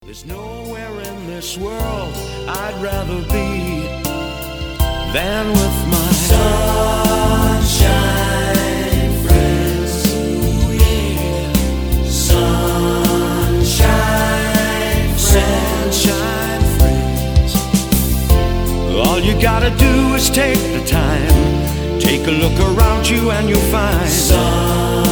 There's nowhere in this world I'd rather be than with my sunshine friends. Ooh, yeah. Sunshine friends. Sunshine friends. All you gotta do is take the time. Take a look around you and you'll find